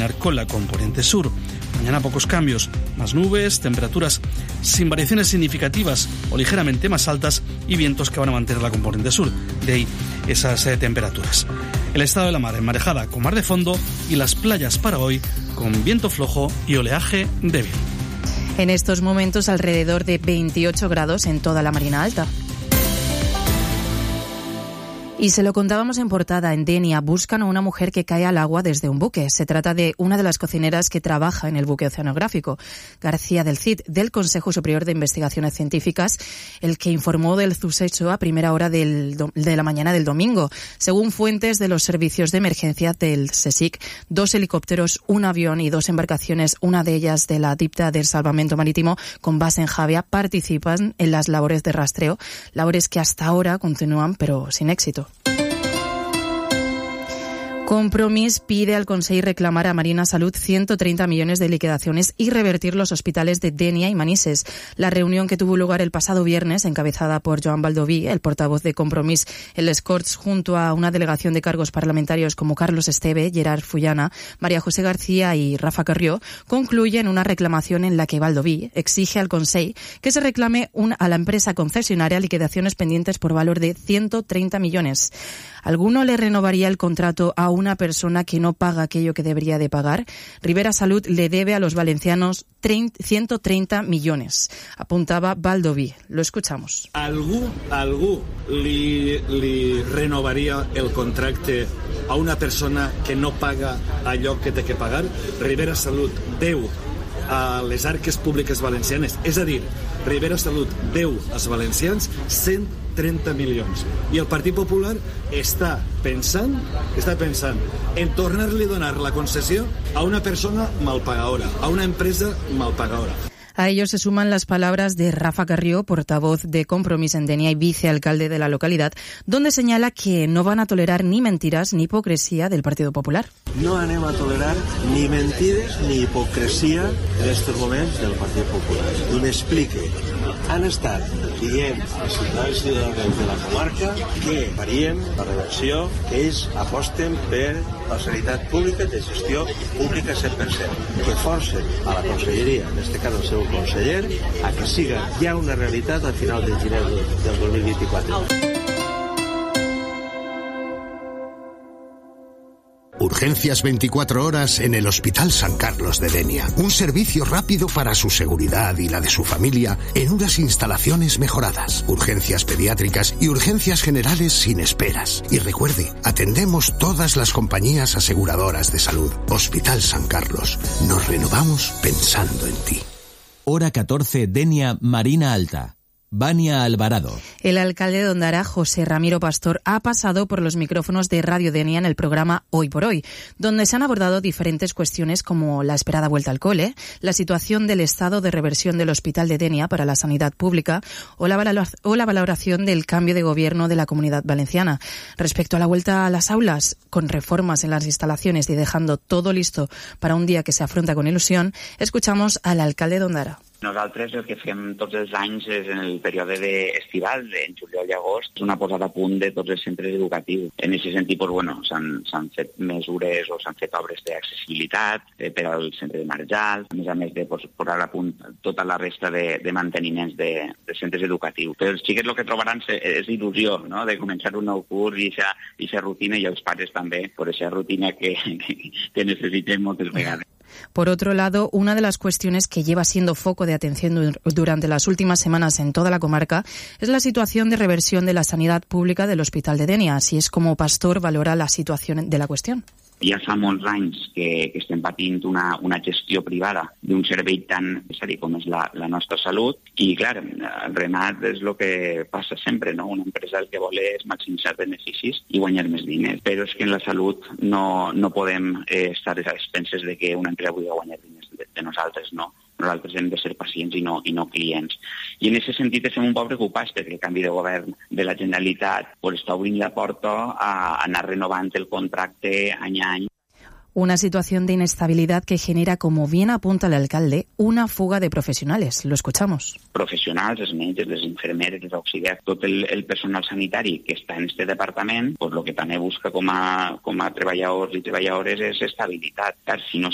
combinar con la componente sur. Mañana pocos cambios, más nubes, temperaturas sin variaciones significativas o ligeramente más altas y vientos que van a mantener la componente sur. De ahí esas temperaturas. El estado de la mar enmarejada con mar de fondo y las playas para hoy con viento flojo y oleaje débil. En estos momentos alrededor de 28 grados en toda la Marina Alta. Y se lo contábamos en portada, en Denia buscan a una mujer que cae al agua desde un buque. Se trata de una de las cocineras que trabaja en el buque oceanográfico. García del Cid, del Consejo Superior de Investigaciones Científicas, el que informó del suceso a primera hora de la mañana del domingo. Según fuentes de los servicios de emergencia del CSIC, 2 helicópteros, un avión y 2 embarcaciones, una de ellas de la DIPTA del Salvamento Marítimo con base en Javea, participan en las labores de rastreo, labores que hasta ahora continúan pero sin éxito. Compromís pide al Consell reclamar a Marina Salut 130 millones de liquidaciones y revertir los hospitales de Denia y Manises. La reunión que tuvo lugar el pasado viernes, encabezada por Joan Baldoví, el portavoz de Compromís en les Corts, junto a una delegación de cargos parlamentarios como Carlos Esteve, Gerard Fullana, María José García y Rafa Carrió, concluye en una reclamación en la que Baldoví exige al Consell que se reclame a la empresa concesionaria liquidaciones pendientes por valor de 130 millones. ¿Alguno le renovaría el contrato a una persona que no paga aquello que debería de pagar? Rivera Salut le debe a los valencianos 130 millones, apuntaba Baldoví. Lo escuchamos. Algú li renovaria el contracte a una persona que no paga allò que té que pagar? Rivera Salut deu a les arques públiques valencianes, és a dir, Rivera Salut deu als valencians 130 milions. I el Partit Popular està pensant en tornar-li a donar la concessió a una persona malpagadora, a una empresa malpagadora. A ello se suman las palabras de Rafa Carrió, portavoz de Compromís en Denia y vicealcalde de la localidad, donde señala que no van a tolerar ni mentiras ni hipocresía del Partido Popular. No anem a tolerar ni mentides ni hipocresia en estos moments del Partit Popular. I m'explique. Han estat dient als ciutadans i ciutadanes de la comarca que faríem la reversió, que ells aposten per la sanitat pública de gestió pública 100%, que forcen a la conselleria, en este cas el seu conseller, a que siga ja una realitat al final de gener del 2024. Urgencias 24 horas en el Hospital San Carlos de Denia. Un servicio rápido para su seguridad y la de su familia en unas instalaciones mejoradas. Urgencias pediátricas y urgencias generales sin esperas. Y recuerde, atendemos todas las compañías aseguradoras de salud. Hospital San Carlos. Nos renovamos pensando en ti. Hora 14, Denia, Marina Alta. Vania Alvarado. El alcalde de Ondara, José Ramiro Pastor, ha pasado por los micrófonos de Radio Denia en el programa Hoy por Hoy, donde se han abordado diferentes cuestiones como la esperada vuelta al cole, la situación del estado de reversión del Hospital de Denia para la sanidad pública o la valoración del cambio de gobierno de la Comunidad Valenciana. Respecto a la vuelta a las aulas, con reformas en las instalaciones y dejando todo listo para un día que se afronta con ilusión, escuchamos al alcalde de Ondara. Nosaltres el que fem tots els anys és en el període estival, en juliol i agost, és una posada a punt de tots els centres educatius. En aquest sentit, s'han fet mesures o s'han fet obres d'accessibilitat per al centre de Marjal, a més de posar a punt tota la resta de manteniments de centres educatius. Però els xiquets el que trobaran és il·lusió, no?, de començar un nou curs i aquesta rutina, i els pares també, per aquesta rutina que necessitem moltes vegades. Por otro lado, una de las cuestiones que lleva siendo foco de atención durante las últimas semanas en toda la comarca es la situación de reversión de la sanidad pública del Hospital de Denia. Así es como Pastor valora la situación de la cuestión. Ja fa molts anys que estem patint una gestió privada d'un servei tan necessari com és la nostra salut i, clar, el Renat és el que passa sempre, no? Una empresa el que vol és maximitzar beneficis i guanyar més diners, però és que en la salut no podem estar a expenses de que una empresa vulgui guanyar diners de nosaltres, no. Nosaltres hem de ser pacients i no clients. I en aquest sentit estem un poc preocupats perquè el canvi de govern de la Generalitat està obrint la porta a anar renovant el contracte any a any. Una situación de inestabilidad que genera, como bien apunta el alcalde, una fuga de profesionales. Lo escuchamos. Professionals, els metges, les infermeres, els auxiliars, tot el personal sanitari que està en este departament, pues lo que també busca com a treballadors i treballadores és estabilitat. Si no